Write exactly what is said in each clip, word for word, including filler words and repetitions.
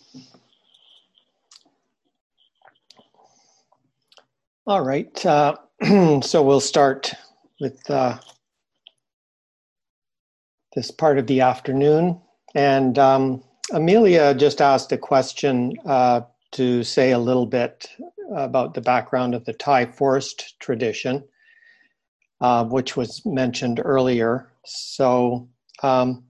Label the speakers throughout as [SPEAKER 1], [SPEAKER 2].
[SPEAKER 1] All right, uh, so we'll start with uh, this part of the afternoon. And um, Amelia just asked a question uh, to say a little bit about the background of the Thai forest tradition, uh, which was mentioned earlier. So um,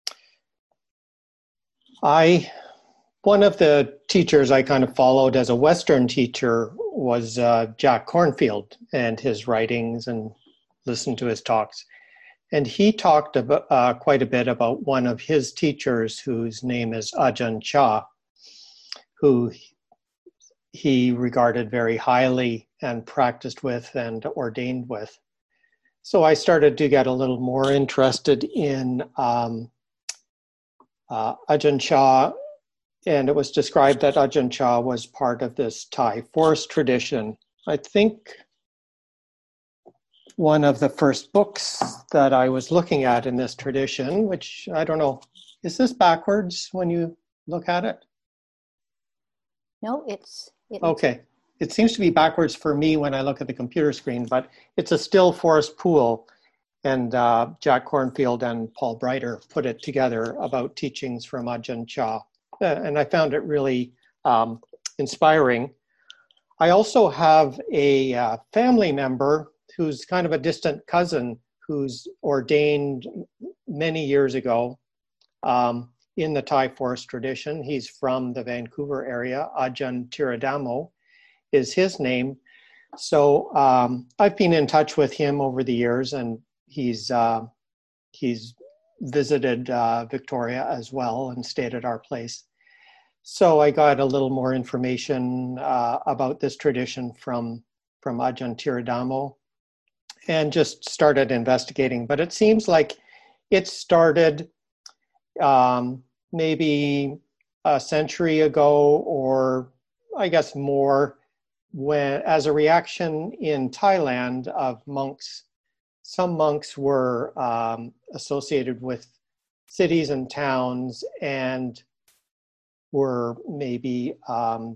[SPEAKER 1] I, one of the teachers I kind of followed as a Western teacher was uh, Jack Kornfield and his writings, and listened to his talks. And he talked about, uh, quite a bit about one of his teachers whose name is Ajahn Chah, who he regarded very highly and practiced with and ordained with. So I started to get a little more interested in um, uh, Ajahn Chah, and it was described that Ajahn Chah was part of this Thai forest tradition. I think one of the first books that I was looking at in this tradition, which I don't know, is this backwards when you look at it?
[SPEAKER 2] No, it's... It
[SPEAKER 1] okay. It seems to be backwards for me when I look at the computer screen, but it's a still forest pool. And uh, Jack Kornfield and Paul Breiter put it together about teachings from Ajahn Chah. And I found it really um, inspiring. I also have a uh, family member who's kind of a distant cousin who's ordained many years ago um, in the Thai forest tradition. He's from the Vancouver area. Ajahn Tiradamo is his name. So um, I've been in touch with him over the years, and he's uh, he's visited uh, Victoria as well and stayed at our place. So I got a little more information uh, about this tradition from, from Ajahn Tiradamo and just started investigating. But it seems like it started um, maybe a century ago, or I guess more, when, as a reaction in Thailand of monks. Some monks were um, associated with cities and towns and were maybe um,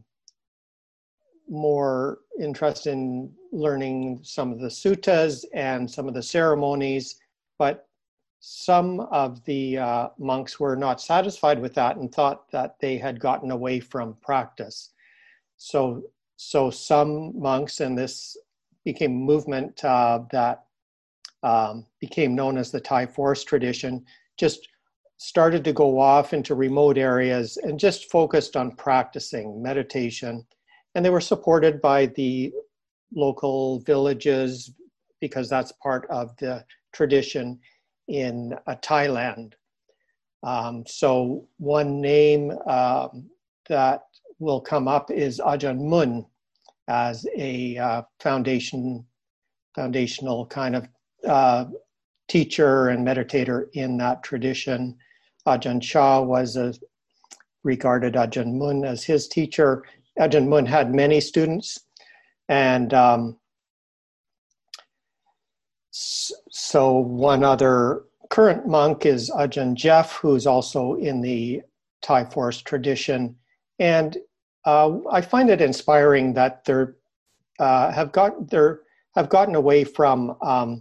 [SPEAKER 1] more interested in learning some of the suttas and some of the ceremonies, but some of the uh, monks were not satisfied with that and thought that they had gotten away from practice. So, so some monks, and this became a movement uh, that um, became known as the Thai forest tradition, just started to go off into remote areas and just focused on practicing meditation. And they were supported by the local villages because that's part of the tradition in uh, Thailand. Um, so one name um, that will come up is Ajahn Mun as a uh, foundation, foundational kind of uh, teacher and meditator in that tradition. Ajahn Chah was a, regarded Ajahn Mun as his teacher. Ajahn Mun had many students, and um, so one other current monk is Ajahn Jeff, who's also in the Thai forest tradition. And uh, I find it inspiring that they're uh, have got they're have gotten away from um,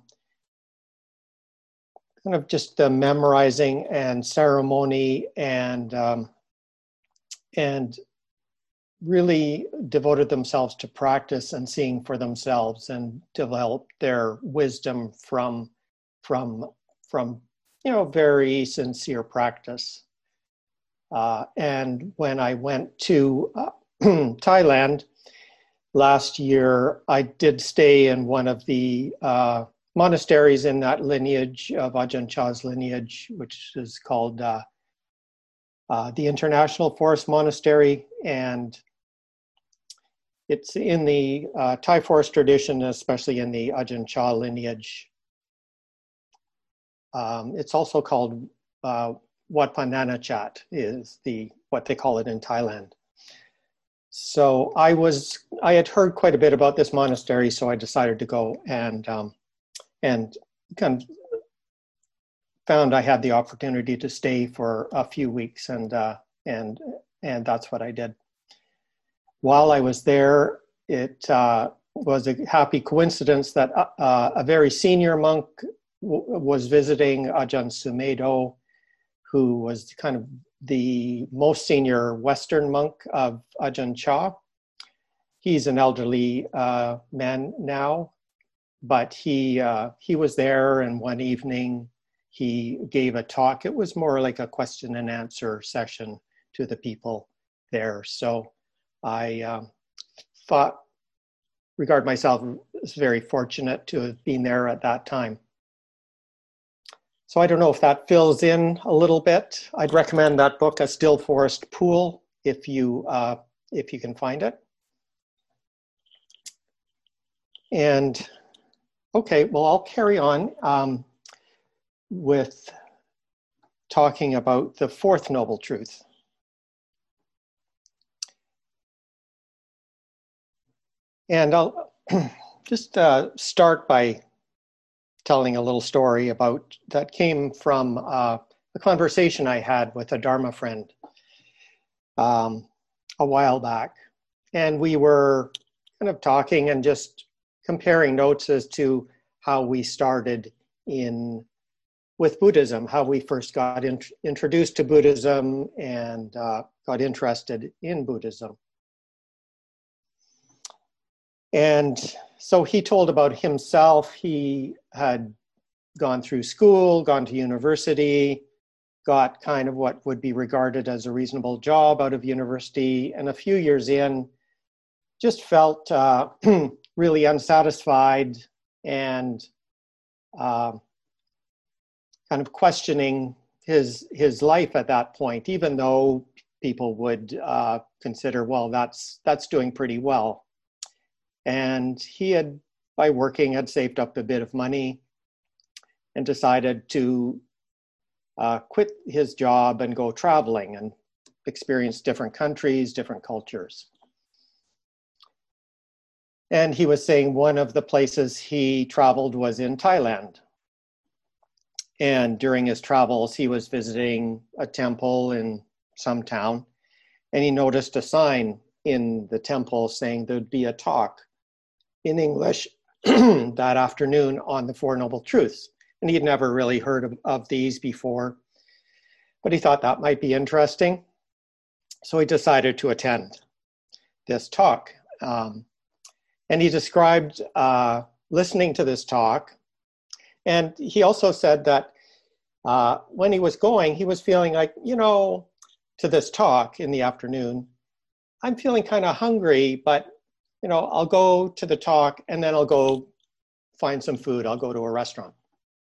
[SPEAKER 1] kind of just the memorizing and ceremony, and um, and really devoted themselves to practice and seeing for themselves, and developed their wisdom from from from you know very sincere practice. Uh, and when I went to uh, Thailand last year, I did stay in one of the uh, monasteries in that lineage of Ajahn Chah's lineage, which is called uh, uh, the International Forest Monastery. And it's in the uh, Thai forest tradition, especially in the Ajahn Chah lineage. Um, it's also called uh, Wat Pah Nanachat, is the what they call it in Thailand. So I was I had heard quite a bit about this monastery, so I decided to go and um, and kind of found I had the opportunity to stay for a few weeks and uh, and and that's what I did. While I was there, it uh, was a happy coincidence that uh, a very senior monk w- was visiting Ajahn Sumedho, who was kind of the most senior Western monk of Ajahn Chah. He's an elderly uh, man now, but he uh, he was there, and one evening he gave a talk. It was more like a question and answer session to the people there. So I um, thought, regard myself as very fortunate to have been there at that time. So I don't know if that fills in a little bit. I'd recommend that book, A Still Forest Pool, if you uh, if you can find it. And okay, well, I'll carry on um, with talking about the fourth noble truth. And I'll just uh, start by telling a little story about that came from uh, a conversation I had with a Dharma friend um, a while back. And we were kind of talking and just comparing notes as to how we started in with Buddhism, how we first got in, introduced to Buddhism and uh, got interested in Buddhism. And so he told about himself. He had gone through school, gone to university, got kind of what would be regarded as a reasonable job out of university, and a few years in, just felt uh, really unsatisfied and uh, kind of questioning his his life at that point, even though people would uh, consider, well, that's that's doing pretty well. And he had, by working, had saved up a bit of money and decided to uh, quit his job and go traveling and experience different countries, different cultures. And he was saying one of the places he traveled was in Thailand. And during his travels, he was visiting a temple in some town, and he noticed a sign in the temple saying there'd be a talk in English that afternoon on the Four Noble Truths. And he had never really heard of, of these before, but he thought that might be interesting. So he decided to attend this talk. Um, and he described uh, listening to this talk. And he also said that uh, when he was going, he was feeling like, you know, to this talk in the afternoon, I'm feeling kind of hungry, but, you know, I'll go to the talk and then I'll go find some food. I'll go to a restaurant.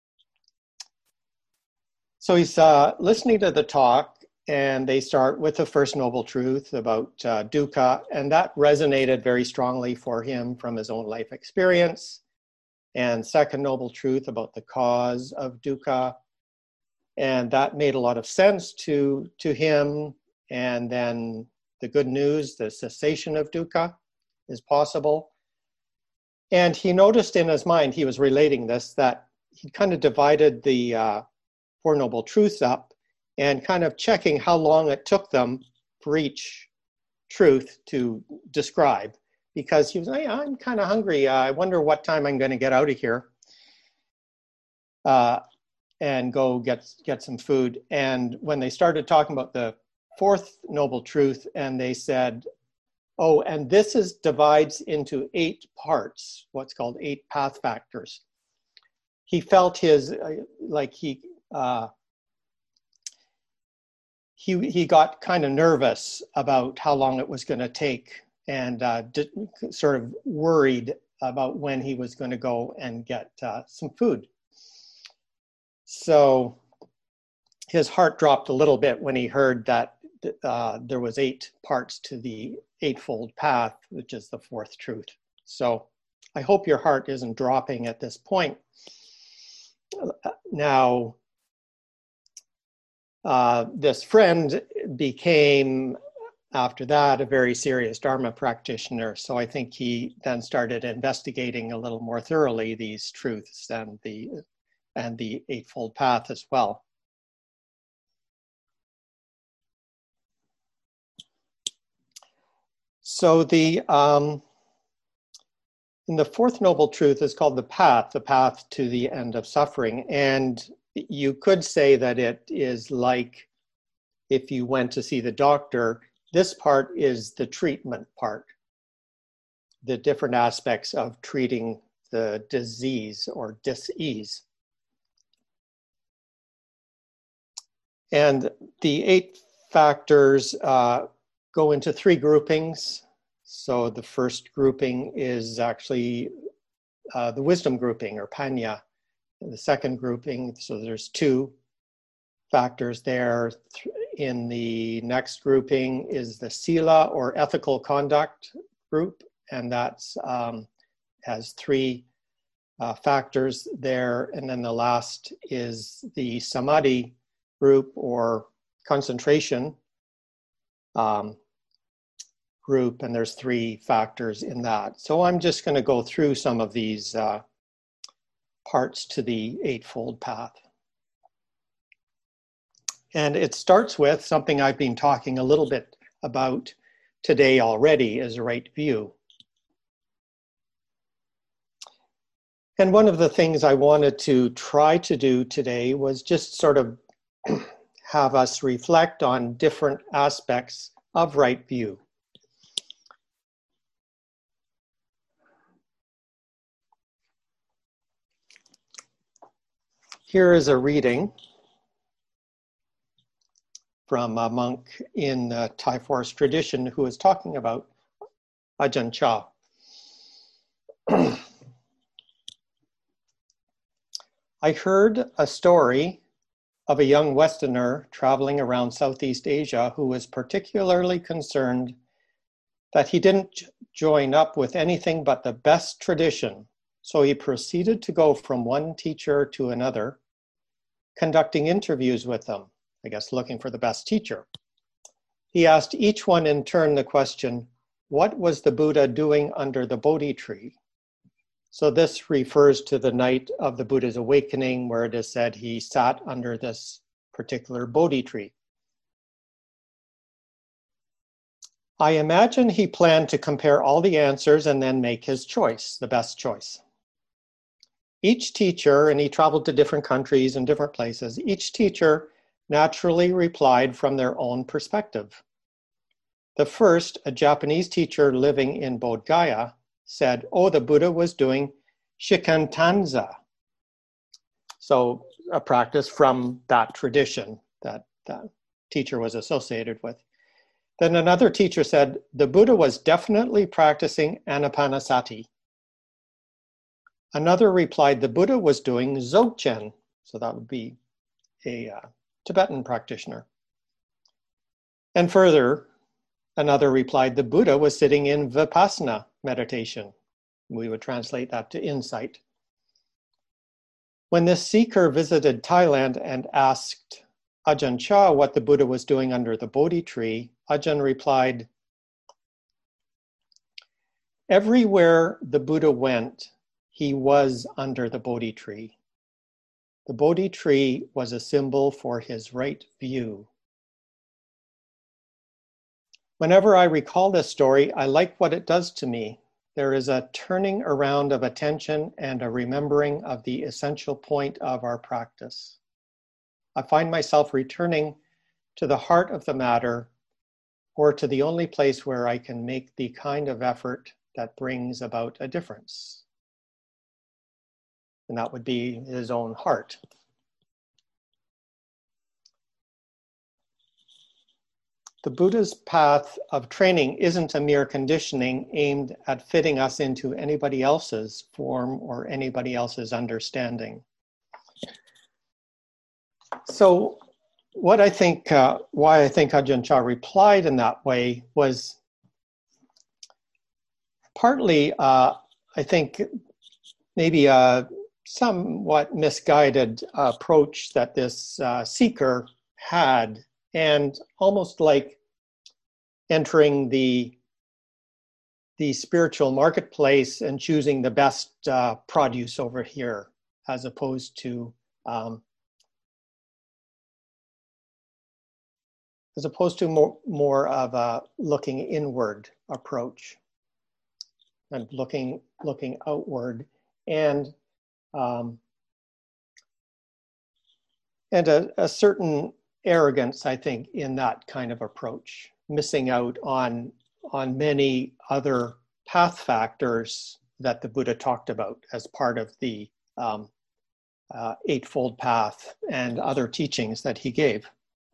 [SPEAKER 1] So he's uh, listening to the talk, and they start with the first noble truth about uh, dukkha, and that resonated very strongly for him from his own life experience. And second noble truth about the cause of dukkha, and that made a lot of sense to, to him. And then the good news, the cessation of dukkha is possible. And he noticed in his mind, he was relating this, that he kind of divided the uh, Four Noble Truths up and kind of checking how long it took them for each truth to describe. Because he was like, I'm kind of hungry. Uh, I wonder what time I'm going to get out of here uh, and go get, get some food. And when they started talking about the fourth noble truth, and they said, oh, and this is divides into eight parts, what's called eight path factors. He felt his, uh, like he, uh, he, he got kind of nervous about how long it was going to take, and uh, did, sort of worried about when he was going to go and get uh, some food. So his heart dropped a little bit when he heard that uh, there was eight parts to the Eightfold Path, which is the fourth truth. So I hope your heart isn't dropping at this point. Now, uh, this friend became, after that, a very serious Dharma practitioner. So I think he then started investigating a little more thoroughly these truths and the, and the Eightfold Path as well. So the um, in the fourth noble truth is called the path, the path to the end of suffering. And you could say that it is like if you went to see the doctor, this part is the treatment part, the different aspects of treating the disease or dis-ease. And the eight factors uh, go into three groupings. So the first grouping is actually uh, the wisdom grouping, or panya. And the second grouping, so there's two factors there. In the next grouping is the sila, or ethical conduct group, and that's um, has three uh, factors there. And then the last is the samadhi group, or concentration um, group, and there's three factors in that. So I'm just going to go through some of these uh, parts to the Eightfold Path. And it starts with something I've been talking a little bit about today already, is right view. And one of the things I wanted to try to do today was just sort of have us reflect on different aspects of right view. Here is a reading from a monk in the Thai forest tradition who is talking about Ajahn Chah. I heard a story of a young Westerner traveling around Southeast Asia who was particularly concerned that he didn't join up with anything but the best tradition. So he proceeded to go from one teacher to another, conducting interviews with them, I guess looking for the best teacher. He asked each one in turn the question, what was the Buddha doing under the Bodhi tree? So this refers to the night of the Buddha's awakening, where it is said he sat under this particular Bodhi tree. I imagine he planned to compare all the answers and then make his choice, the best choice. Each teacher, and he traveled to different countries and different places, each teacher naturally replied from their own perspective. The first, a Japanese teacher living in Bodh Gaya, said, oh, the Buddha was doing shikantaza. So a practice from that tradition that that teacher was associated with. Then another teacher said, the Buddha was definitely practicing anapanasati. Another replied, the Buddha was doing dzogchen. So that would be a uh, Tibetan practitioner. And further, another replied, the Buddha was sitting in vipassana meditation. We would translate that to insight. When this seeker visited Thailand and asked Ajahn Chah what the Buddha was doing under the Bodhi tree, Ajahn replied, everywhere the Buddha went, he was under the Bodhi tree. The Bodhi tree was a symbol for his right view. Whenever I recall this story, I like what it does to me. There is a turning around of attention and a remembering of the essential point of our practice. I find myself returning to the heart of the matter, or to the only place where I can make the kind of effort that brings about a difference. And that would be his own heart. The Buddha's path of training isn't a mere conditioning aimed at fitting us into anybody else's form or anybody else's understanding. So what I think, uh, why I think Ajahn Chah replied in that way was partly, uh, I think, maybe a somewhat misguided approach that this uh, seeker had, and almost like entering the the spiritual marketplace and choosing the best uh, produce over here, as opposed to um, as opposed to more, more of a looking inward approach and looking, looking outward, and um, and a, a certain arrogance, I think, in that kind of approach, missing out on, on many other path factors that the Buddha talked about as part of the um, uh, Eightfold Path and other teachings that he gave.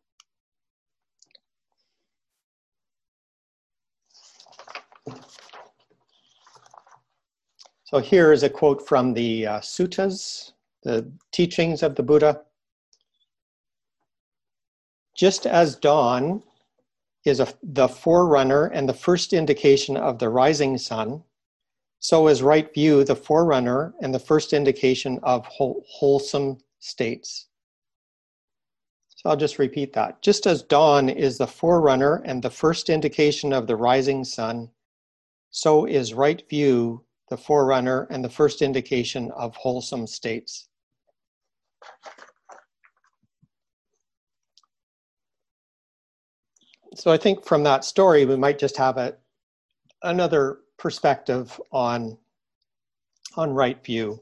[SPEAKER 1] So here is a quote from the uh, Suttas, the teachings of the Buddha. Just as dawn is a, the forerunner and the first indication of the rising sun, so is right view the forerunner and the first indication of whole, wholesome states. So I'll just repeat that. Just as dawn is the forerunner and the first indication of the rising sun, so is right view the forerunner and the first indication of wholesome states. So I think from that story, we might just have a, another perspective on, on right view.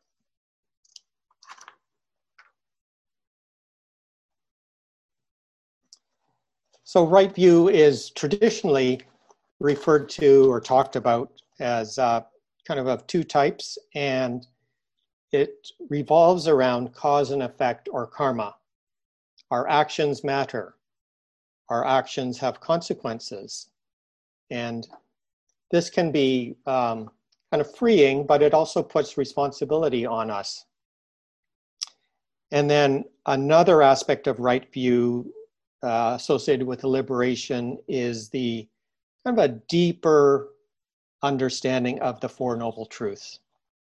[SPEAKER 1] So right view is traditionally referred to or talked about as uh, kind of of two types, and it revolves around cause and effect or karma. Our actions matter. Our actions have consequences. And this can be um, kind of freeing, but it also puts responsibility on us. And then another aspect of right view uh, associated with the liberation is the kind of a deeper understanding of the Four Noble Truths.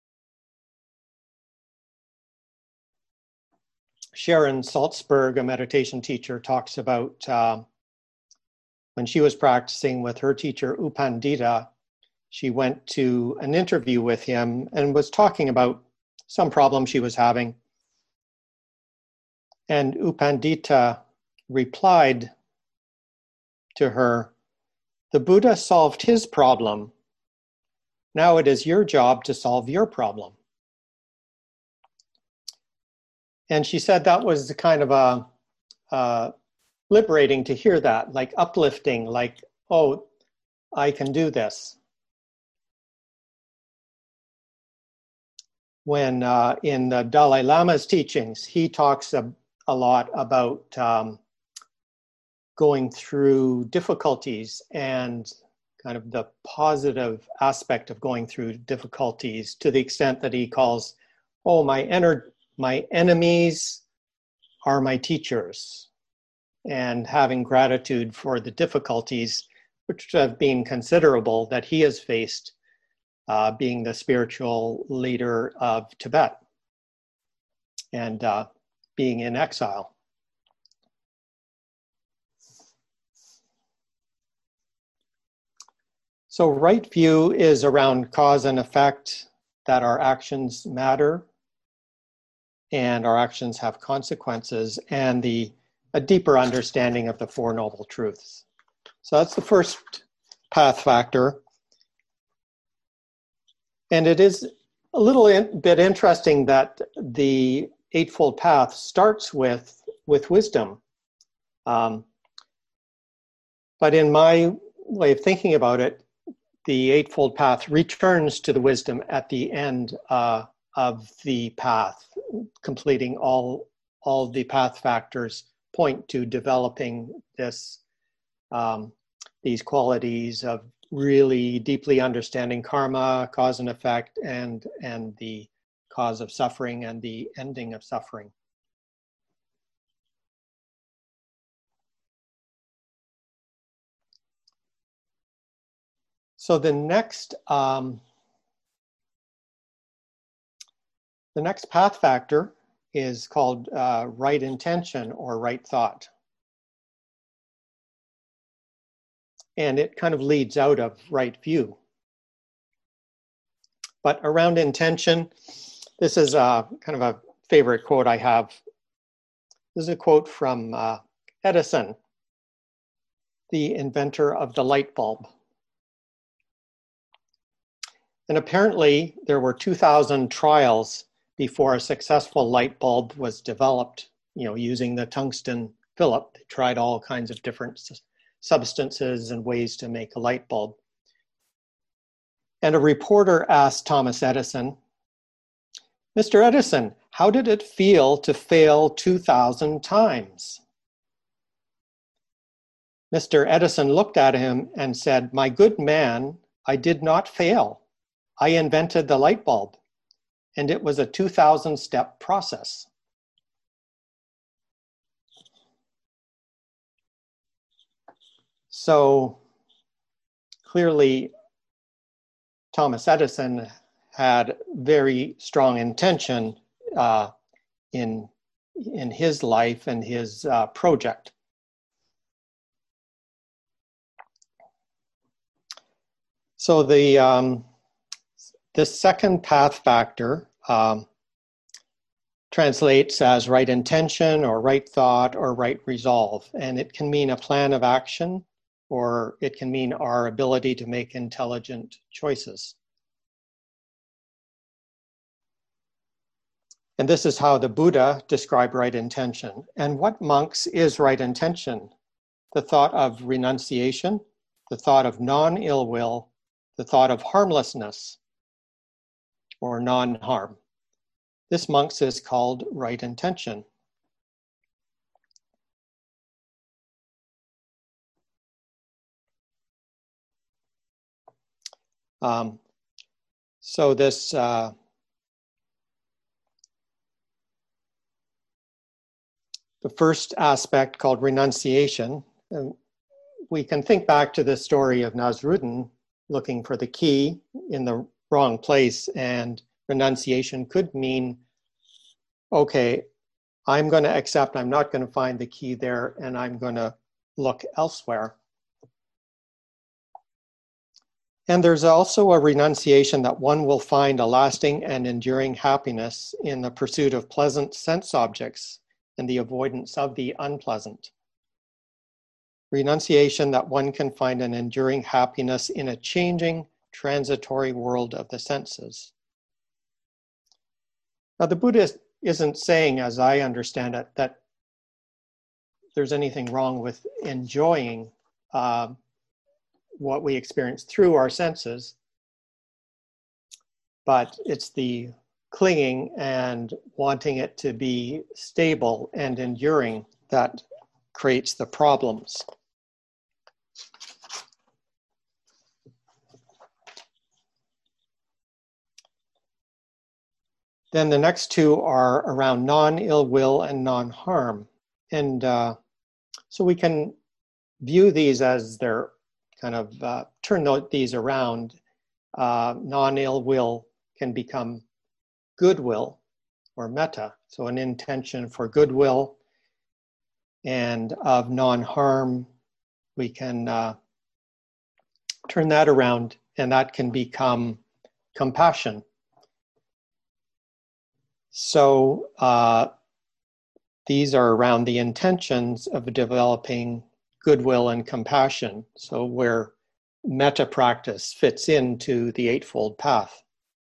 [SPEAKER 1] Sharon Salzberg, a meditation teacher, talks about uh, when she was practicing with her teacher, U Pandita, she went to an interview with him and was talking about some problem she was having. And U Pandita replied to her, "The Buddha solved his problem. Now it is your job to solve your problem." And she said that was kind of a, uh, liberating to hear that, like uplifting, like, oh, I can do this. When uh, in the Dalai Lama's teachings, he talks a, a lot about um, going through difficulties and kind of the positive aspect of going through difficulties, to the extent that he calls, oh, my ener- my enemies are my teachers, and having gratitude for the difficulties, which have been considerable, that he has faced uh, being the spiritual leader of Tibet and uh, being in exile. So right view is around cause and effect, that our actions matter and our actions have consequences, and the a deeper understanding of the Four Noble Truths. So that's the first path factor. And it is a little in, bit interesting that the Eightfold Path starts with, with wisdom. Um, but in my way of thinking about it, the Eightfold Path returns to the wisdom at the end uh, of the path, completing all, all the path factors point to developing this, um, these qualities of really deeply understanding karma, cause and effect, and, and the cause of suffering and the ending of suffering. So the next, um, the next path factor is called uh, right intention or right thought. And it kind of leads out of right view. But around intention, this is a, kind of a favorite quote I have. This is a quote from uh, Edison. the inventor of the light bulb. And apparently there were two thousand trials before a successful light bulb was developed, you know, using the tungsten filament. They tried all kinds of different substances and ways to make a light bulb. And a reporter asked Thomas Edison, "Mister Edison, how did it feel to fail two thousand times?" Mister Edison looked at him and said, "My good man, I did not fail. I invented the light bulb, and it was a two thousand step process." So clearly, Thomas Edison had very strong intention uh, in, in his life and his uh, project. So the, um, the second path factor um, translates as right intention or right thought or right resolve. And it can mean a plan of action, or it can mean our ability to make intelligent choices. And this is how the Buddha described right intention. And what, monks, is right intention? The thought of renunciation, the thought of non-ill will, the thought of harmlessness or non-harm. This, monks, is called right intention. Um, so this uh, the first aspect, called renunciation, and we can think back to the story of Nasruddin looking for the key in the wrong place, and renunciation could mean, okay, I'm going to accept I'm not going to find the key there, and I'm going to look elsewhere. And there's also a renunciation that one will find a lasting and enduring happiness in the pursuit of pleasant sense objects and the avoidance of the unpleasant. Renunciation that one can find an enduring happiness in a changing, transitory world of the senses. Now, the Buddha isn't saying, as I understand it, that there's anything wrong with enjoying uh, what we experience through our senses, but it's the clinging and wanting it to be stable and enduring that creates the problems. Then the next two are around non-ill will and non-harm. And uh, so we can view these as they're kind of uh, turn these around. Uh, non-ill will can become goodwill or metta, so an intention for goodwill. And of non-harm, we can uh, turn that around, and that can become compassion. So uh, these are around the intentions of developing goodwill and compassion. So where metta practice fits into the Eightfold Path.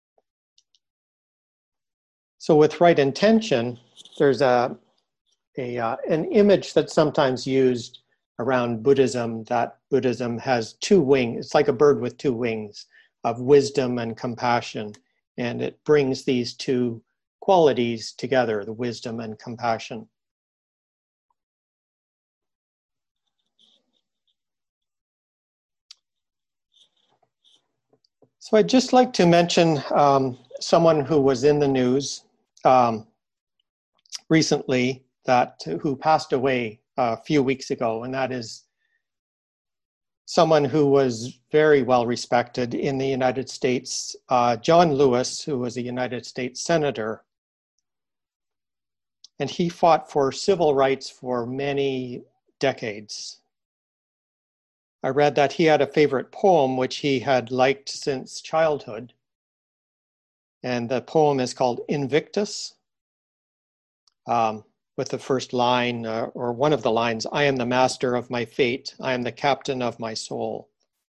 [SPEAKER 1] So with right intention, there's a, a uh, an image that's sometimes used around Buddhism, that Buddhism has two wings. It's like a bird with two wings of wisdom and compassion. And it brings these two qualities together, the wisdom and compassion. So I'd just like to mention um, someone who was in the news um, recently, that who passed away a few weeks ago, and that is someone who was very well respected in the United States, uh, John Lewis, who was a United States Senator. And he fought for civil rights for many decades. I read that he had a favorite poem which he had liked since childhood. And the poem is called Invictus. Um, with the first line, uh, or one of the lines, I am the master of my fate. I am the captain of my soul.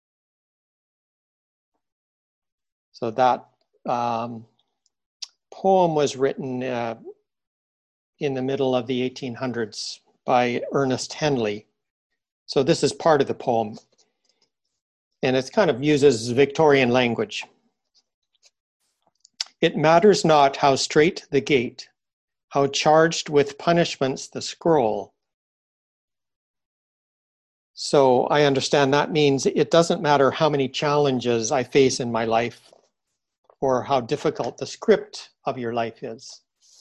[SPEAKER 1] So that um, poem was written uh, in the middle of the eighteen hundreds by Ernest Henley. So this is part of the poem. And it kind of uses Victorian language. It matters not how straight the gate, how charged with punishments the scroll. So I understand that means it doesn't matter how many challenges I face in my life or how difficult the script of your life is.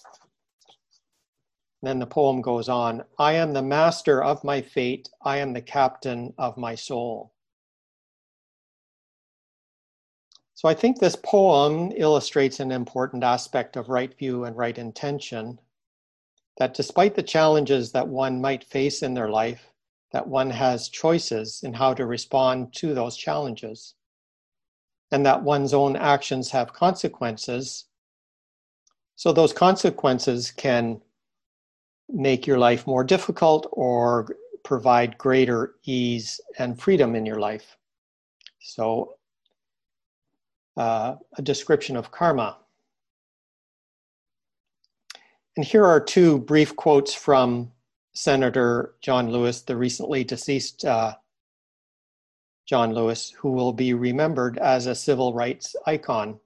[SPEAKER 1] Then the poem goes on, I am the master of my fate. I am the captain of my soul. So I think this poem illustrates an important aspect of right view and right intention, that despite the challenges that one might face in their life, that one has choices in how to respond to those challenges, and that one's own actions have consequences. So those consequences can make your life more difficult or provide greater ease and freedom in your life. So uh, a description of karma. And here are two brief quotes from Senator John Lewis, the recently deceased uh, John Lewis, who will be remembered as a civil rights icon.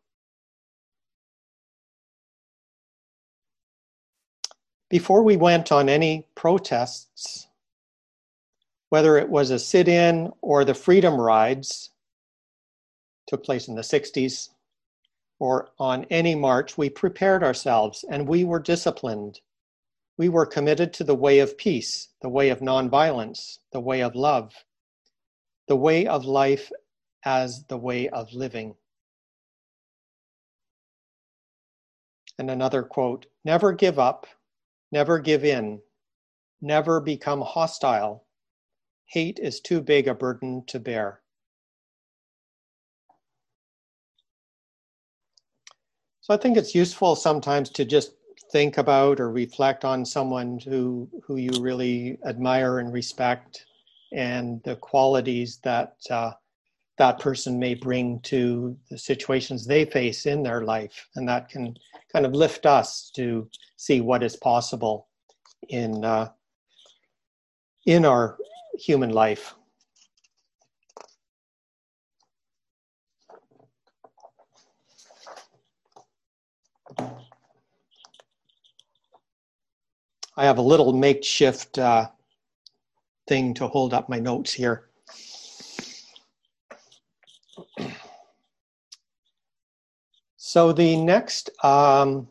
[SPEAKER 1] Before we went on any protests, whether it was a sit-in or the freedom rides, took place in the sixties, or on any march, we prepared ourselves and we were disciplined. We were committed to the way of peace, the way of nonviolence, the way of love, the way of life as the way of living. And another quote, never give up, never give in, never become hostile. Hate is too big a burden to bear. So I think it's useful sometimes to just think about or reflect on someone who, who you really admire and respect, and the qualities that uh, that person may bring to the situations they face in their life. And that can kind of lift us to see what is possible in, uh, in our human life. I have a little makeshift uh, thing to hold up my notes here. So the next um,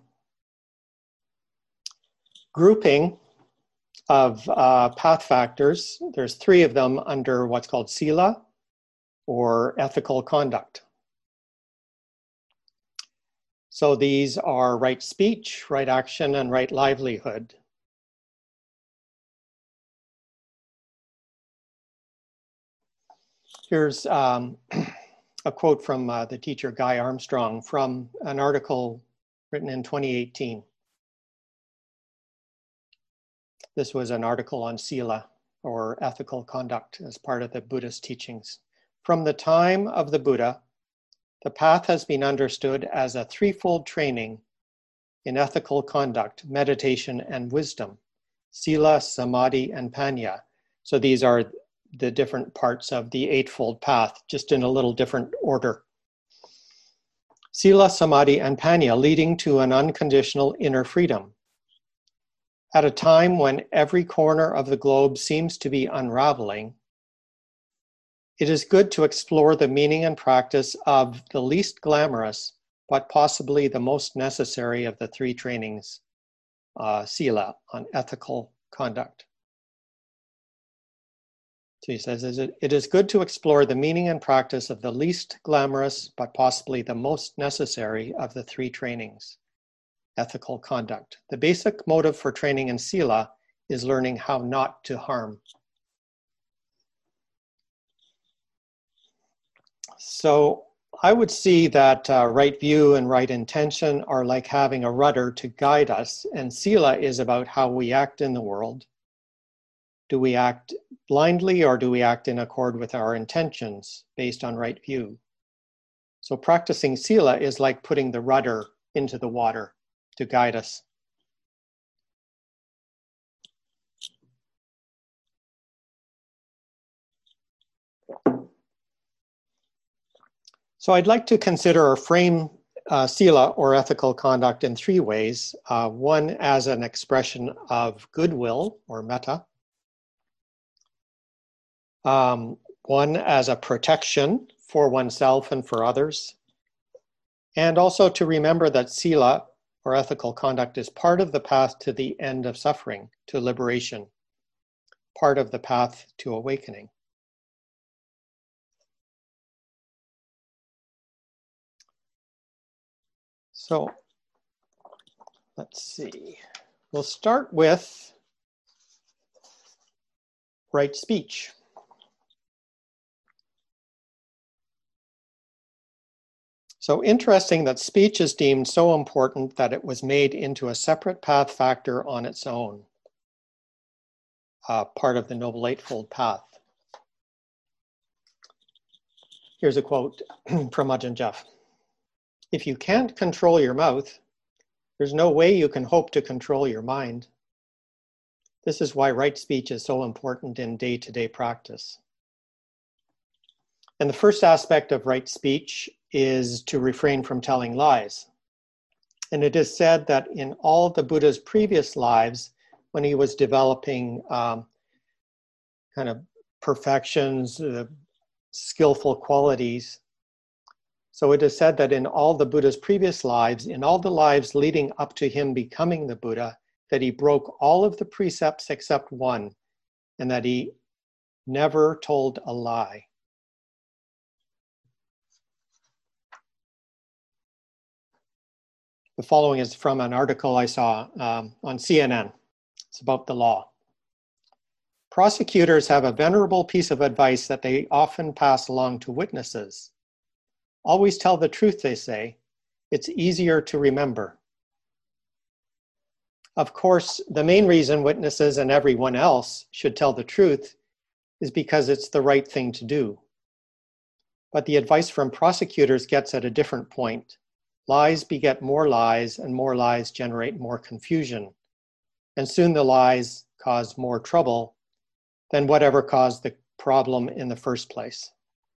[SPEAKER 1] grouping of uh, path factors, there's three of them under what's called sila, or ethical conduct. So these are right speech, right action, and right livelihood. Here's um, a quote from uh, the teacher Guy Armstrong from an article written in twenty eighteen. This was an article on sila, or ethical conduct, as part of the Buddhist teachings. From the time of the Buddha, the path has been understood as a threefold training in ethical conduct, meditation, and wisdom. Sila, samadhi, and panya. So these are the different parts of the Eightfold Path, just in a little different order. Sila, samadhi, and panya, leading to an unconditional inner freedom. At a time when every corner of the globe seems to be unraveling, it is good to explore the meaning and practice of the least glamorous, but possibly the most necessary of the three trainings, uh, sila, on ethical conduct. So he says, it is good to explore the meaning and practice of the least glamorous, but possibly the most necessary of the three trainings, ethical conduct. The basic motive for training in sila is learning how not to harm. So I would see that uh, right view and right intention are like having a rudder to guide us, and sila is about how we act in the world. Do we act blindly, or do we act in accord with our intentions based on right view? So practicing sila is like putting the rudder into the water to guide us. So I'd like to consider or frame uh, sila, or ethical conduct, in three ways. Uh, one, as an expression of goodwill, or metta. Um, one, as a protection for oneself and for others. And also to remember that sila, or ethical conduct, is part of the path to the end of suffering, to liberation, part of the path to awakening. So let's see. We'll start with right speech. So interesting that speech is deemed so important that it was made into a separate path factor on its own, uh, part of the Noble Eightfold Path. Here's a quote from Ajahn Jeff. If you can't control your mouth, there's no way you can hope to control your mind. This is why right speech is so important in day-to-day practice. And the first aspect of right speech is to refrain from telling lies. And it is said that in all the Buddha's previous lives, when he was developing um, kind of perfections, uh, skillful qualities, so it is said that in all the Buddha's previous lives, in all the lives leading up to him becoming the Buddha, that he broke all of the precepts except one, and that he never told a lie. The following is from an article I saw um, on C N N. It's about the law. Prosecutors have a venerable piece of advice that they often pass along to witnesses. Always tell the truth, they say. It's easier to remember. Of course, the main reason witnesses and everyone else should tell the truth is because it's the right thing to do. But the advice from prosecutors gets at a different point. Lies beget more lies, and more lies generate more confusion. And soon the lies cause more trouble than whatever caused the problem in the first place.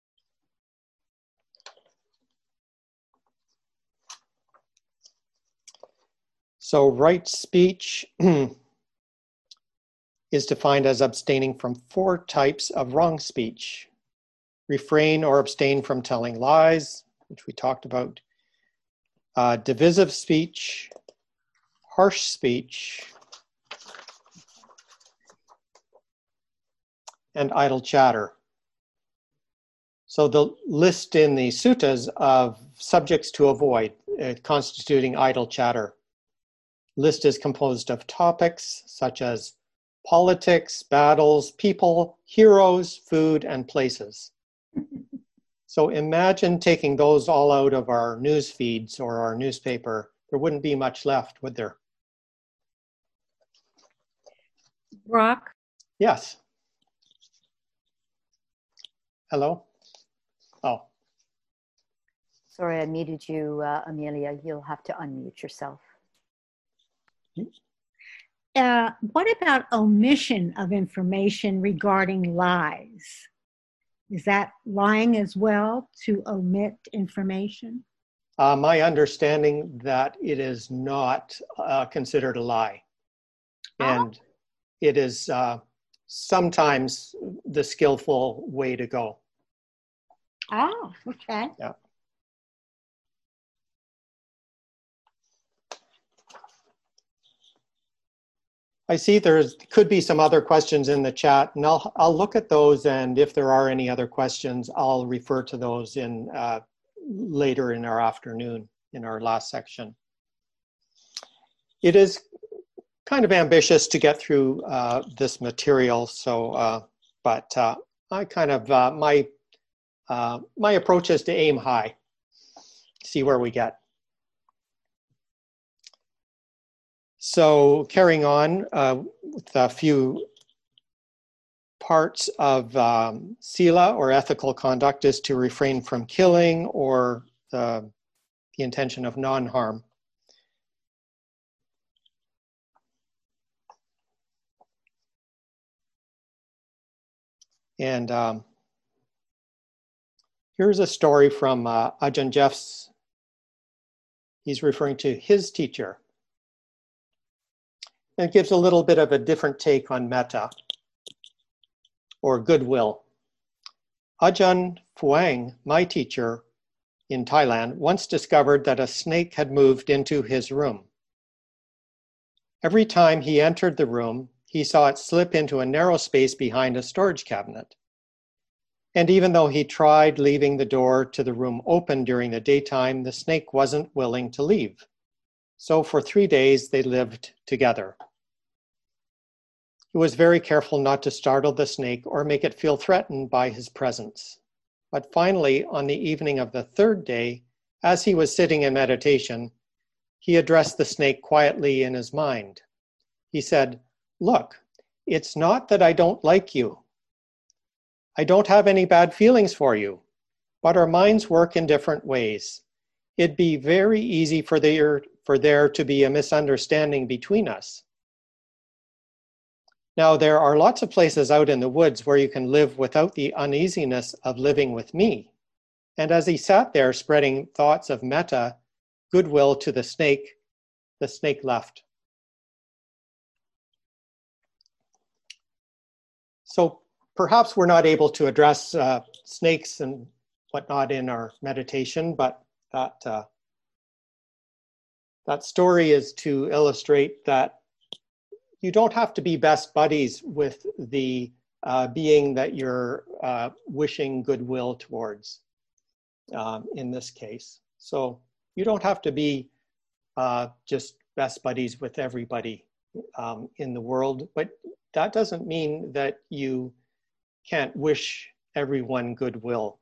[SPEAKER 1] So right speech is defined as abstaining from four types of wrong speech. Refrain or abstain from telling lies, which we talked about. Uh, divisive speech, harsh speech, and idle chatter. So the list in the suttas of subjects to avoid, uh, constituting idle chatter. List is composed of topics such as politics, battles, people, heroes, food, and places. So imagine taking those all out of our news feeds or our newspaper. There wouldn't be much left, would there?
[SPEAKER 3] Brock?
[SPEAKER 1] Yes. Hello? Oh.
[SPEAKER 2] Sorry, I muted you, uh, Amelia. You'll have to unmute yourself.
[SPEAKER 3] Uh, what about omission of information regarding lies? Is that lying as well, to omit information?
[SPEAKER 1] Uh, my understanding that it is not uh, considered a lie. And oh. It is uh, sometimes the skillful way to go.
[SPEAKER 3] Oh, okay.
[SPEAKER 1] Yeah. I see there could be some other questions in the chat, and I'll, I'll look at those, and if there are any other questions, I'll refer to those in uh, later in our afternoon, in our last section. It is kind of ambitious to get through uh, this material, so, uh, but uh, I kind of, uh, my, uh, my approach is to aim high see where we get. So carrying on uh, with a few parts of um, sila, or ethical conduct, is to refrain from killing, or the, the intention of non-harm. And um, here's a story from uh, Ajahn Jeff's. He's referring to his teacher. And it gives a little bit of a different take on metta, or goodwill. Ajahn Fuang, my teacher in Thailand, once discovered that a snake had moved into his room. Every time he entered the room, he saw it slip into a narrow space behind a storage cabinet. And even though he tried leaving the door to the room open during the daytime, the snake wasn't willing to leave. So for three days, they lived together. He was very careful not to startle the snake or make it feel threatened by his presence. But finally, on the evening of the third day, as he was sitting in meditation, he addressed the snake quietly in his mind. He said, "Look, it's not that I don't like you. I don't have any bad feelings for you, but our minds work in different ways. It'd be very easy for there, for there to be a misunderstanding between us. Now, there are lots of places out in the woods where you can live without the uneasiness of living with me." And as he sat there spreading thoughts of metta, goodwill to the snake, the snake left. So perhaps we're not able to address uh, snakes and whatnot in our meditation, but that, uh, that story is to illustrate that you don't have to be best buddies with the uh, being that you're uh, wishing goodwill towards, um, in this case. So you don't have to be uh, just best buddies with everybody um, in the world, but that doesn't mean that you can't wish everyone goodwill.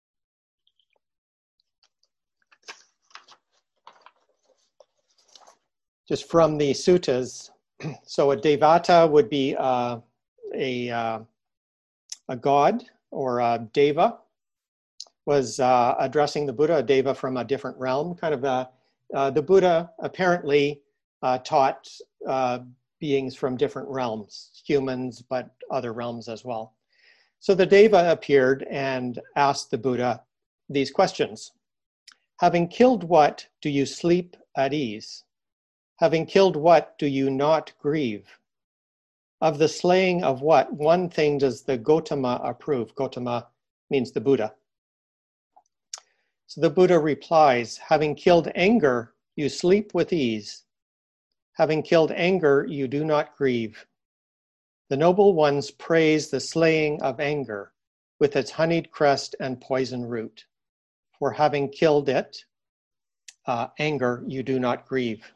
[SPEAKER 1] Just from the suttas, so a devata would be uh, a, uh, a god, or a deva, was uh, addressing the Buddha, a deva from a different realm. Kind of a, uh, the Buddha apparently uh, taught uh, beings from different realms, humans, but other realms as well. So the deva appeared and asked the Buddha these questions. Having killed what, do you sleep at ease? Having killed what, do you not grieve? Of the slaying of what, one thing does the Gotama approve? Gotama means the Buddha. So the Buddha replies, having killed anger, you sleep with ease. Having killed anger, you do not grieve. The noble ones praise the slaying of anger with its honeyed crest and poison root. For having killed it, uh, anger, you do not grieve.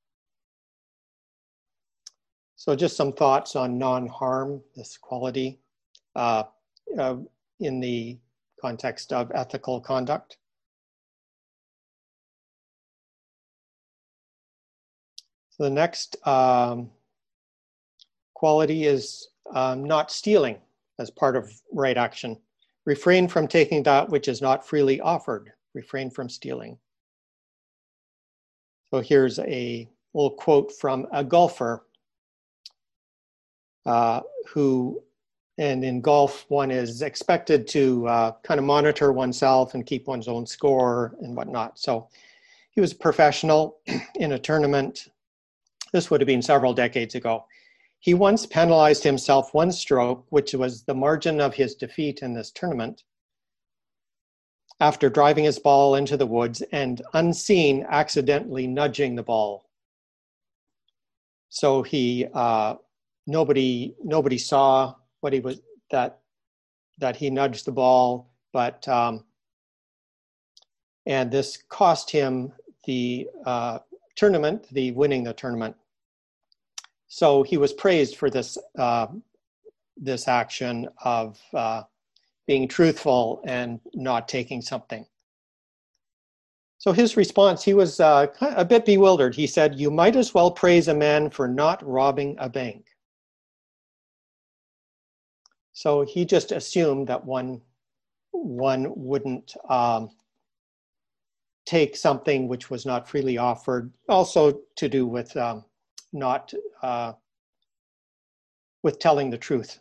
[SPEAKER 1] So just some thoughts on non-harm, this quality, uh, uh, in the context of ethical conduct. So the next um, quality is um, not stealing as part of right action. Refrain from taking that which is not freely offered. Refrain from stealing. So here's a little quote from a golfer uh, who, and in golf, one is expected to uh, kind of monitor oneself and keep one's own score and whatnot. So he was a professional in a tournament. This would have been several decades ago. He once penalized himself one stroke, which was the margin of his defeat in this tournament, after driving his ball into the woods and unseen accidentally nudging the ball. So he, uh, nobody, nobody saw what he was, that, that he nudged the ball, but, um, and this cost him the uh, tournament, the winning the tournament. So he was praised for this, uh, this action of uh, being truthful and not taking something. So his response, he was uh, a bit bewildered. He said, "You might as well praise a man for not robbing a bank." So he just assumed that one, one wouldn't um, take something which was not freely offered, also to do with um, not, uh, with telling the truth.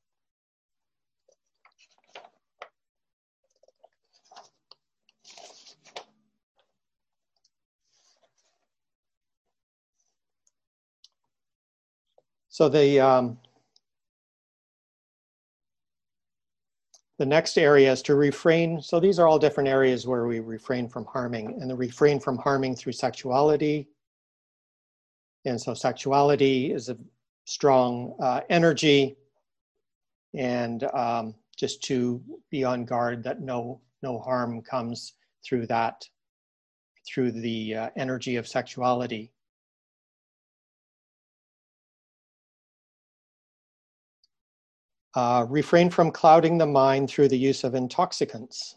[SPEAKER 1] So the, um, the next area is to refrain. So these are all different areas where we refrain from harming, and the refrain from harming through sexuality. And so sexuality is a strong uh, energy, and um, just to be on guard that no, no harm comes through that, through the uh, energy of sexuality. Uh, refrain from clouding the mind through the use of intoxicants.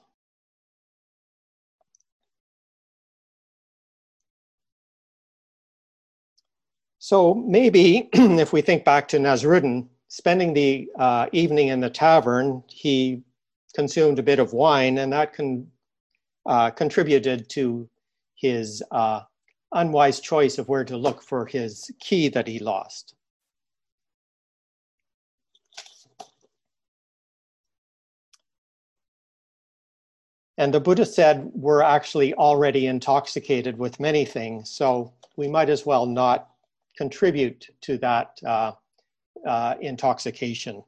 [SPEAKER 1] So maybe if we think back to Nasruddin, spending the uh, evening in the tavern, he consumed a bit of wine, and that can, uh, contributed to his uh, unwise choice of where to look for his key that he lost. And the Buddha said we're actually already intoxicated with many things, so we might as well not contribute to that uh, uh, intoxication.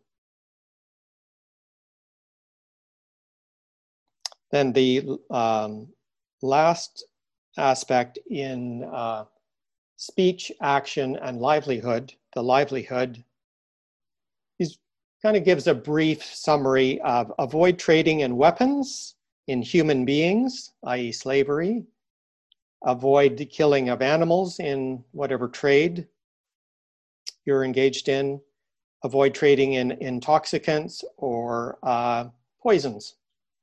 [SPEAKER 1] Then the um, last aspect in uh, speech, action, and livelihood, the livelihood, he kind of gives a brief summary of avoid trading in weapons, in human beings, that is slavery, avoid the killing of animals in whatever trade you're engaged in, avoid trading in intoxicants or uh, poisons.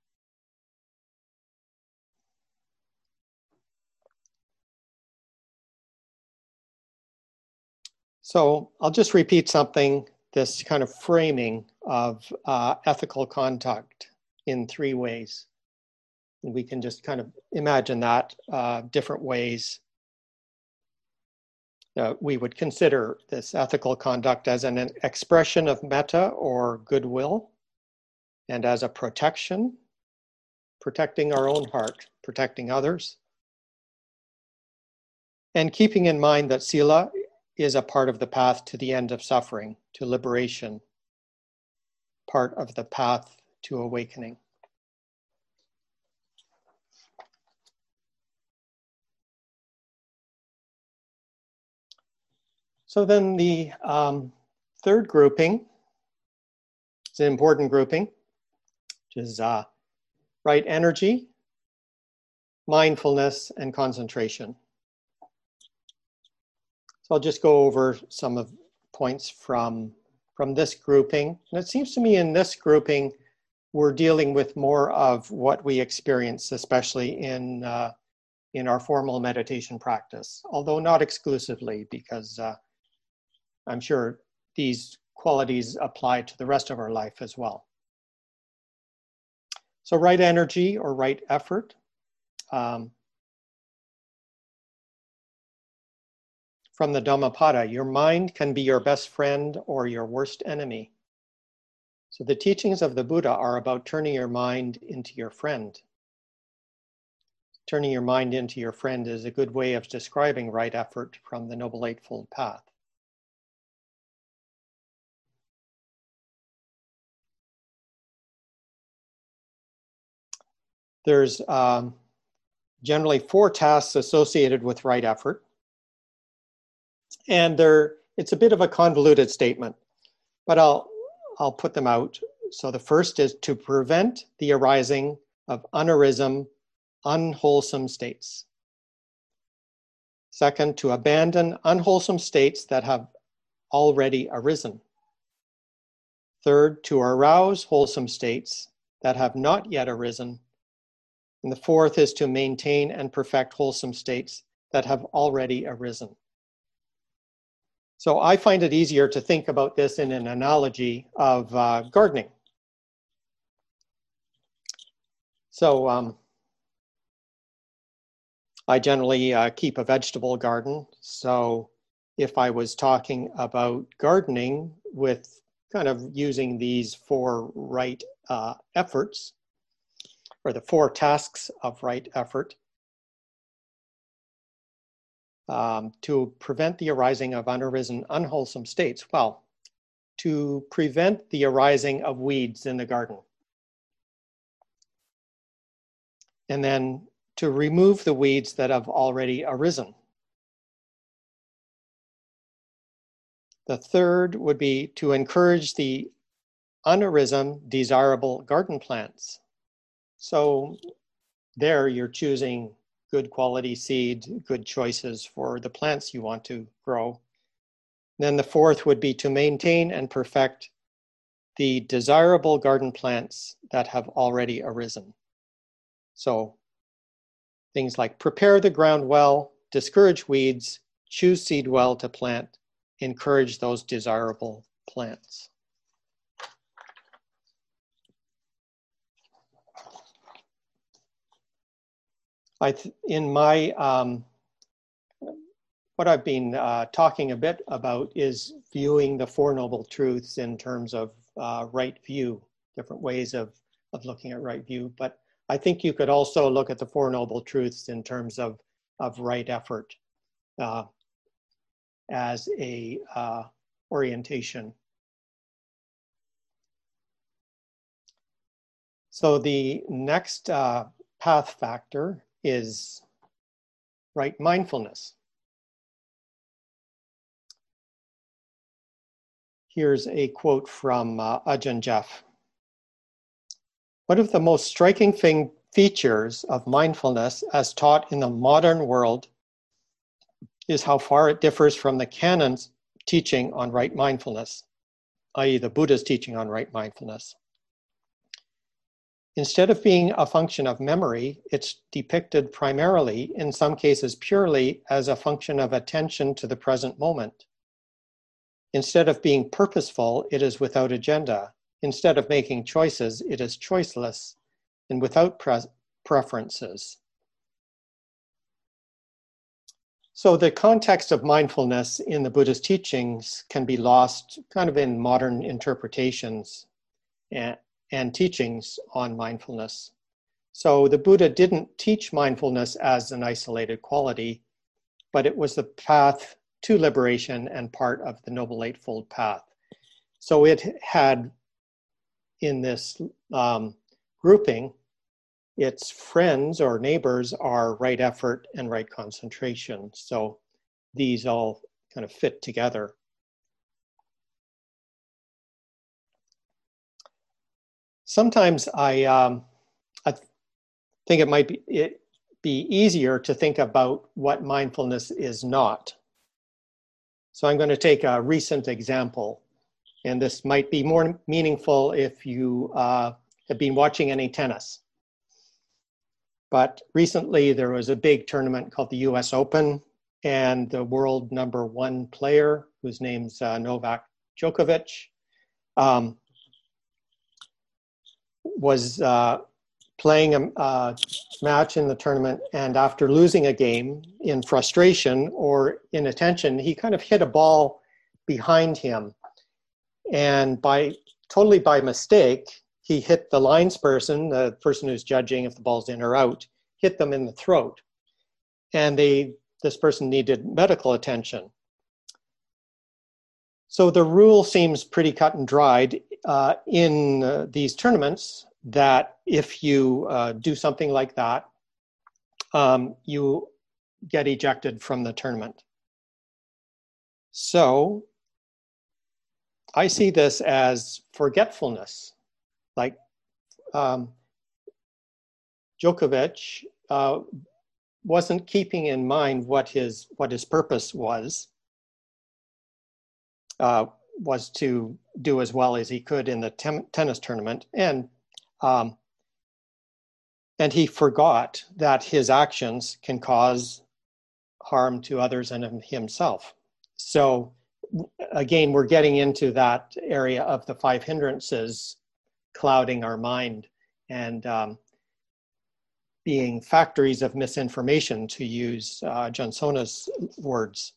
[SPEAKER 1] So I'll just repeat something, this kind of framing of uh, ethical conduct in three ways. And we can just kind of imagine that uh, different ways uh, we would consider this ethical conduct as an expression of metta or goodwill, and as a protection, protecting our own heart, protecting others, and keeping in mind that sila is a part of the path to the end of suffering, to liberation, part of the path to awakening. So then the um, third grouping, it's an important grouping, which is uh, right energy, mindfulness, and concentration. So I'll just go over some of points from, from this grouping. And it seems to me in this grouping, we're dealing with more of what we experience, especially in, uh, in our formal meditation practice, although not exclusively, because uh, I'm sure these qualities apply to the rest of our life as well. So right energy or right effort. Um, from the Dhammapada, your mind can be your best friend or your worst enemy. So the teachings of the Buddha are about turning your mind into your friend. Turning your mind into your friend is a good way of describing right effort from the Noble Eightfold Path. There's um, generally four tasks associated with right effort. And there, it's a bit of a convoluted statement, but I'll, I'll put them out. So the first is to prevent the arising of unarisen, unwholesome states. Second, to abandon unwholesome states that have already arisen. Third, to arouse wholesome states that have not yet arisen. And the fourth is to maintain and perfect wholesome states that have already arisen. So I find it easier to think about this in an analogy of uh, gardening. So um, I generally uh, keep a vegetable garden. So if I was talking about gardening with kind of using these four right uh, efforts, or the four tasks of right effort, um, to prevent the arising of unarisen, unwholesome states. Well, to prevent the arising of weeds in the garden. And then to remove the weeds that have already arisen. The third would be to encourage the unarisen, desirable garden plants. So there you're choosing good quality seed, good choices for the plants you want to grow. Then the fourth would be to maintain and perfect the desirable garden plants that have already arisen. So things like prepare the ground well, discourage weeds, choose seed well to plant, encourage those desirable plants. I th in my, um, what I've been uh, talking a bit about is viewing the Four Noble Truths in terms of uh, right view, different ways of, of looking at right view. But I think you could also look at the Four Noble Truths in terms of, of right effort uh, as a uh, orientation. So the next uh, path factor is right mindfulness. Here's a quote from uh, Ajahn Jeff. One of the most striking thing, features of mindfulness as taught in the modern world is how far it differs from the canon's teaching on right mindfulness, that is the Buddha's teaching on right mindfulness. Instead of being a function of memory, it's depicted primarily, in some cases purely, as a function of attention to the present moment. Instead of being purposeful, it is without agenda. Instead of making choices, it is choiceless and without pre preferences. So the context of mindfulness in the Buddha's teachings can be lost kind of in modern interpretations and, and teachings on mindfulness. So the Buddha didn't teach mindfulness as an isolated quality, but it was the path to liberation and part of the Noble Eightfold Path. So it had, in this um, grouping, its friends or neighbors are right effort and right concentration. So these all kind of fit together. Sometimes I, um, I th think it might be, it be easier to think about what mindfulness is not. So I'm going to take a recent example, and this might be more meaningful if you uh, have been watching any tennis. But recently there was a big tournament called the U S Open, and the world number one player, whose name's uh, Novak Djokovic, um, was uh, playing a, a match in the tournament, and after losing a game in frustration or inattention, he kind of hit a ball behind him. And by totally by mistake, he hit the linesperson, the person who's judging if the ball's in or out, hit them in the throat. And they, this person needed medical attention. So the rule seems pretty cut and dried uh, in uh, these tournaments that if you uh, do something like that, um, you get ejected from the tournament. So I see this as forgetfulness. Like um, Djokovic uh, wasn't keeping in mind what his, what his purpose was, uh, was to do as well as he could in the tennis tournament. And um, And he forgot that his actions can cause harm to others and himself. So again, we're getting into that area of the five hindrances clouding our mind and um, being factories of misinformation, to use uh, Johnsona's words.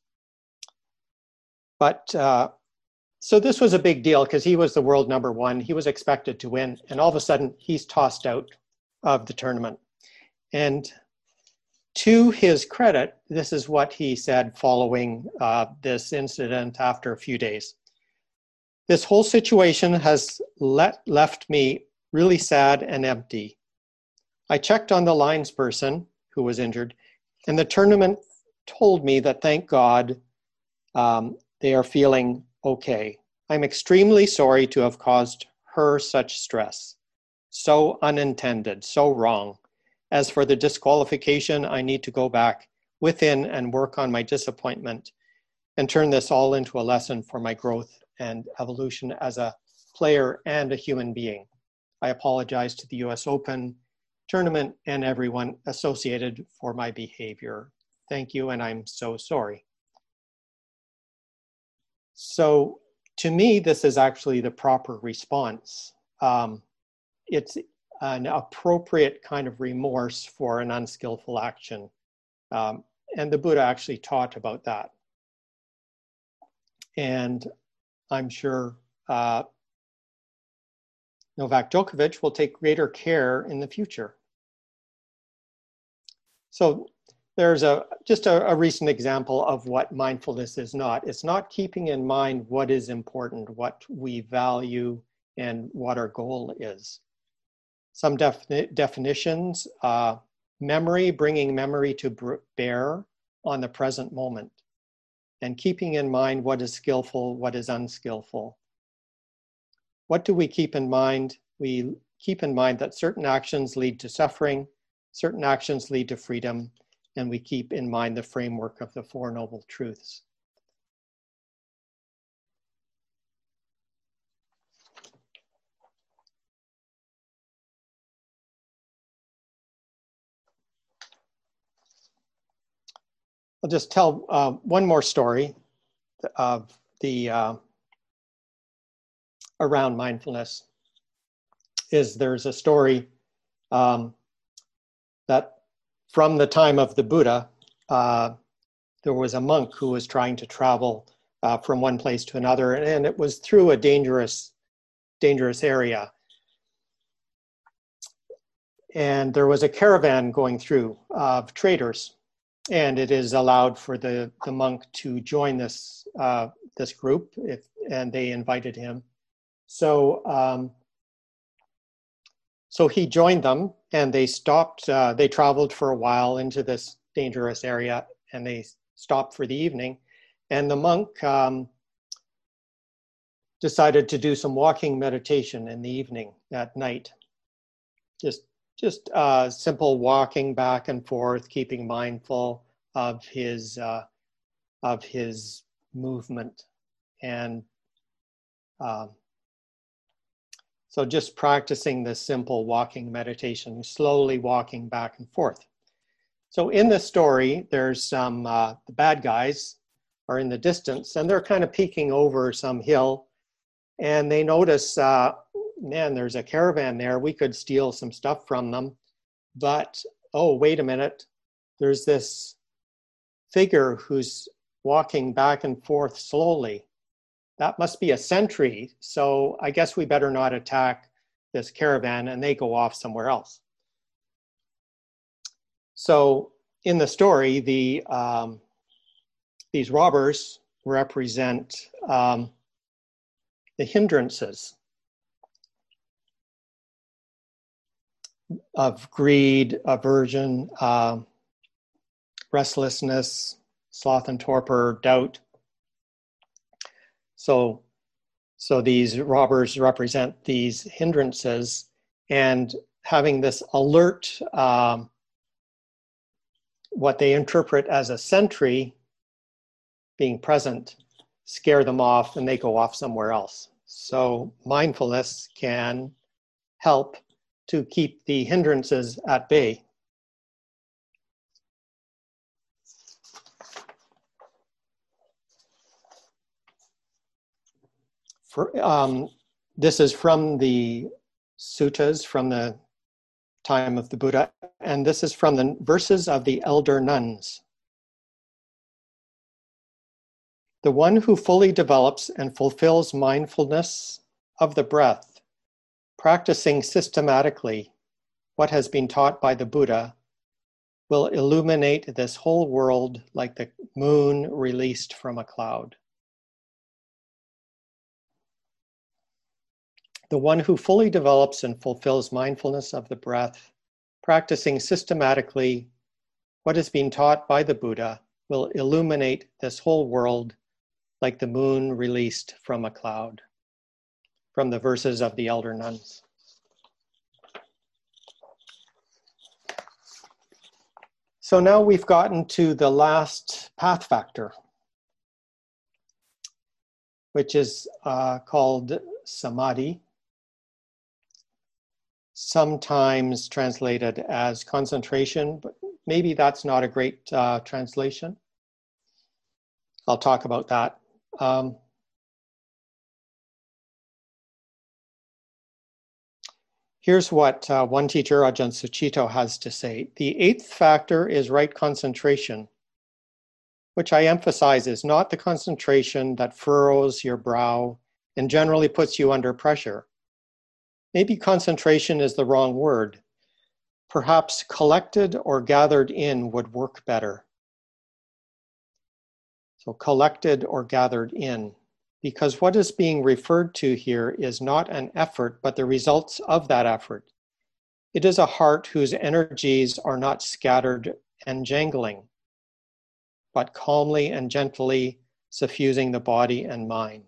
[SPEAKER 1] But uh, so this was a big deal because he was the world number one. He was expected to win, and all of a sudden he's tossed out of the tournament. And to his credit, this is what he said following uh, this incident after a few days. This whole situation has let, left me really sad and empty. I checked on the linesperson who was injured, and the tournament told me that, thank God, um, they are feeling okay. I'm extremely sorry to have caused her such stress. So unintended, so wrong. As for the disqualification, I need to go back within and work on my disappointment and turn this all into a lesson for my growth and evolution as a player and a human being. I apologize to the U S Open tournament and everyone associated for my behavior. Thank you, and I'm so sorry. So to me, this is actually the proper response. Um, it's an appropriate kind of remorse for an unskillful action. Um, and the Buddha actually taught about that. And I'm sure uh, Novak Djokovic will take greater care in the future. So there's a just a, a recent example of what mindfulness is not. It's not keeping in mind what is important, what we value, and what our goal is. Some defini- definitions, uh, memory, bringing memory to bear on the present moment, and keeping in mind what is skillful, what is unskillful. What do we keep in mind? We keep in mind that certain actions lead to suffering, certain actions lead to freedom, and we keep in mind the framework of the Four Noble Truths. I'll just tell uh, one more story of the uh, around mindfulness. Is there's a story um, that from the time of the Buddha, uh, there was a monk who was trying to travel uh, from one place to another, and it was through a dangerous, dangerous area. And there was a caravan going through of traders, and it is allowed for the, the monk to join this uh, this group, if, and they invited him. So, um, so he joined them, and they stopped. Uh, they traveled for a while into this dangerous area, and they stopped for the evening. And the monk um, decided to do some walking meditation in the evening at night. Just, just uh, simple walking back and forth, keeping mindful of his uh, of his movement, and um, so just practicing this simple walking meditation, slowly walking back and forth. So in this story, there's some, uh, the bad guys are in the distance, and they're kind of peeking over some hill, and they notice, uh, man, there's a caravan there. We could steal some stuff from them. But, oh, wait a minute. There's this figure who's walking back and forth slowly. That must be a sentry, so I guess we better not attack this caravan, and they go off somewhere else. So in the story, the um, these robbers represent um, the hindrances of greed, aversion, uh, restlessness, sloth and torpor, doubt. So, so these robbers represent these hindrances, and having this alert, um, what they interpret as a sentry being present, scare them off, and they go off somewhere else. So mindfulness can help to keep the hindrances at bay. For, um, this is from the suttas from the time of the Buddha, and this is from the verses of the elder nuns. The one who fully develops and fulfills mindfulness of the breath, practicing systematically what has been taught by the Buddha, will illuminate this whole world like the moon released from a cloud. The one who fully develops and fulfills mindfulness of the breath, practicing systematically what has been taught by the Buddha, will illuminate this whole world like the moon released from a cloud. From the verses of the elder nuns. So now we've gotten to the last path factor, which is uh, called samadhi, sometimes translated as concentration, but maybe that's not a great uh, translation. I'll talk about that. Um, Here's what uh, one teacher, Ajahn Sucitto, has to say. The eighth factor is right concentration, which I emphasize is not the concentration that furrows your brow and generally puts you under pressure. Maybe concentration is the wrong word. Perhaps collected or gathered in would work better. So collected or gathered in. Because what is being referred to here is not an effort, but the results of that effort. It is a heart whose energies are not scattered and jangling, but calmly and gently suffusing the body and mind.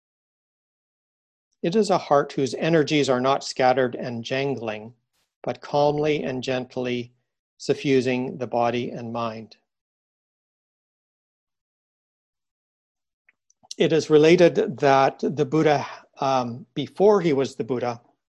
[SPEAKER 1] It is a heart whose energies are not scattered and jangling, but calmly and gently suffusing the body and mind. It is related that the Buddha, um, before he was the Buddha,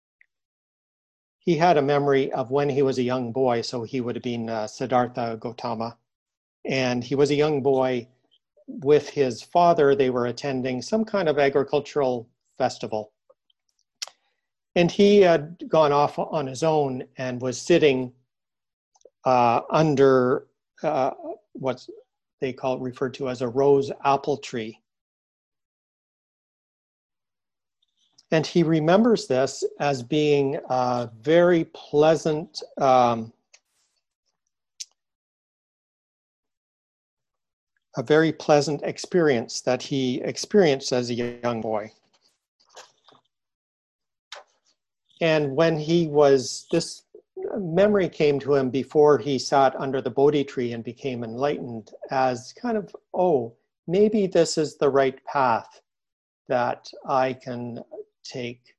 [SPEAKER 1] he had a memory of when he was a young boy, so he would have been uh, Siddhartha Gautama. And he was a young boy with his father. They were attending some kind of agricultural festival. And he had gone off on his own and was sitting uh, under uh, what they call referred to as a rose apple tree. And he remembers this as being a very pleasant, um, a very pleasant experience that he experienced as a young boy. And when he was, this memory came to him before he sat under the Bodhi tree and became enlightened as kind of, oh, maybe this is the right path that I can take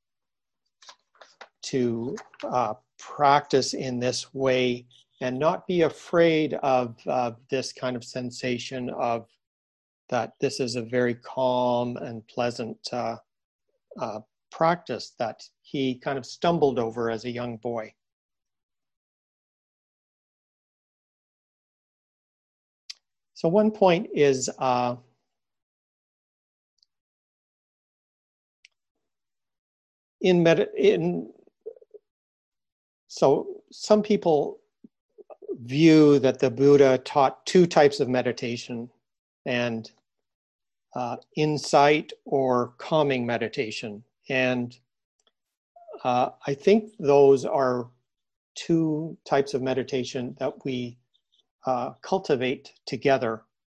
[SPEAKER 1] to uh, practice in this way and not be afraid of uh, this kind of sensation of that this is a very calm and pleasant uh, uh, practice that he kind of stumbled over as a young boy. So one point is uh, In, med- in so some people view that the Buddha taught two types of meditation, and uh, insight or calming meditation. And uh, I think those are two types of meditation that we uh, cultivate together.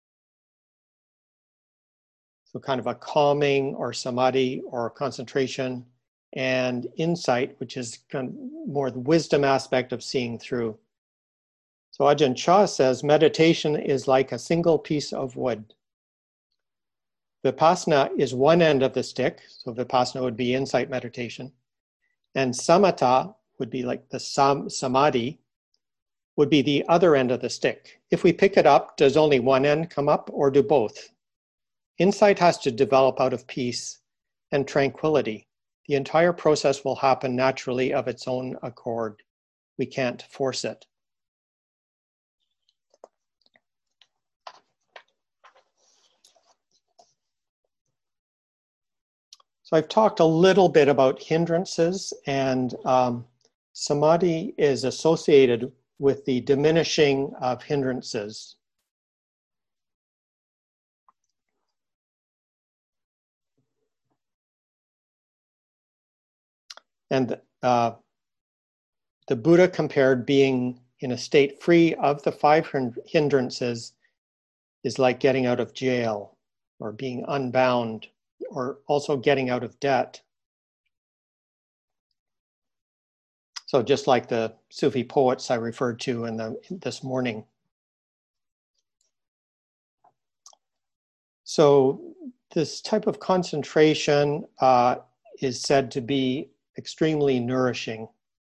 [SPEAKER 1] So kind of a calming or samadhi or concentration, and insight, which is kind of more the wisdom aspect of seeing through. So Ajahn Chah says, meditation is like a single piece of wood. Vipassana is one end of the stick, so Vipassana would be insight meditation, and samatha would be like the sam- samadhi, would be the other end of the stick. If we pick it up, does only one end come up or do both? Insight has to develop out of peace and tranquility. The entire process will happen naturally of its own accord. We can't force it. So I've talked a little bit about hindrances, and um, samadhi is associated with the diminishing of hindrances. And uh, the Buddha compared being in a state free of the five hindrances is like getting out of jail, or being unbound, or also getting out of debt. So just like the Sufi poets I referred to in the, this morning. So this type of concentration uh, is said to be extremely nourishing.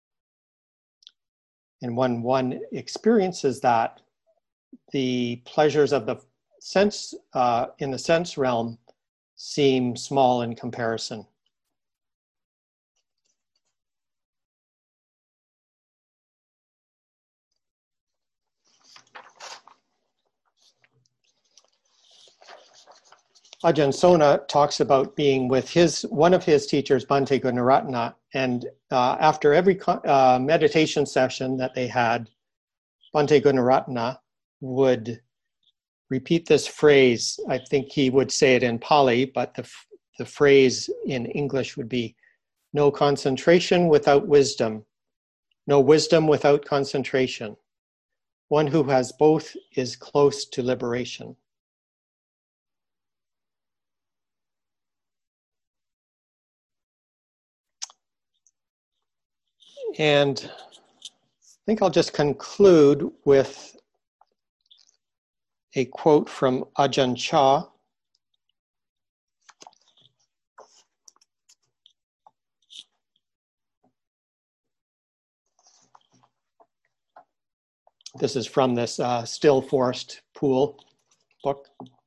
[SPEAKER 1] And when one experiences that, the pleasures of the sense, uh, in the sense realm, seem small in comparison. Ajahn Sona talks about being with his one of his teachers, Bhante Gunaratana, and uh, after every uh, meditation session that they had, Bhante Gunaratana would repeat this phrase. I think he would say it in Pali, but the, the phrase in English would be, no concentration without wisdom, no wisdom without concentration. One who has both is close to liberation. And I think I'll just conclude with a quote from Ajahn Chah. This is from this uh, Still Forest Pool book.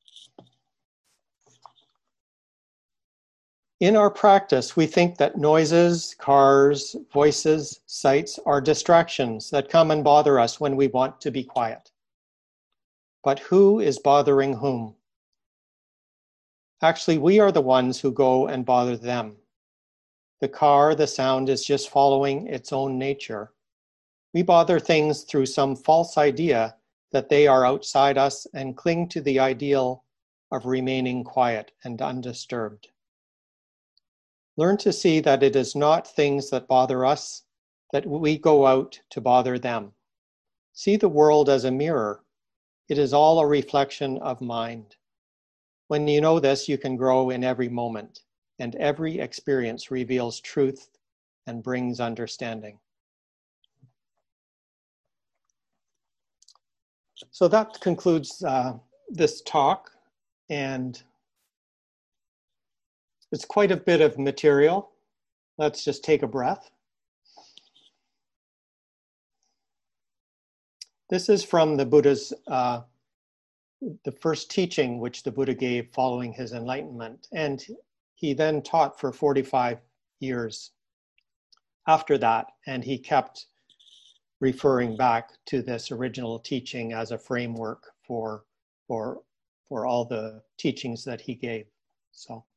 [SPEAKER 1] In our practice, we think that noises, cars, voices, sights are distractions that come and bother us when we want to be quiet. But who is bothering whom? Actually, we are the ones who go and bother them. The car, the sound is just following its own nature. We bother things through some false idea that they are outside us and cling to the ideal of remaining quiet and undisturbed. Learn to see that it is not things that bother us, that we go out to bother them. See the world as a mirror. It is all a reflection of mind. When you know this, you can grow in every moment, and every experience reveals truth and brings understanding. So that concludes uh, this talk, and it's quite a bit of material. Let's just take a breath. This is from the Buddha's, uh, the first teaching which the Buddha gave following his enlightenment. And he then taught for forty-five years after that, and he kept referring back to this original teaching as a framework for, for, for all the teachings that he gave. So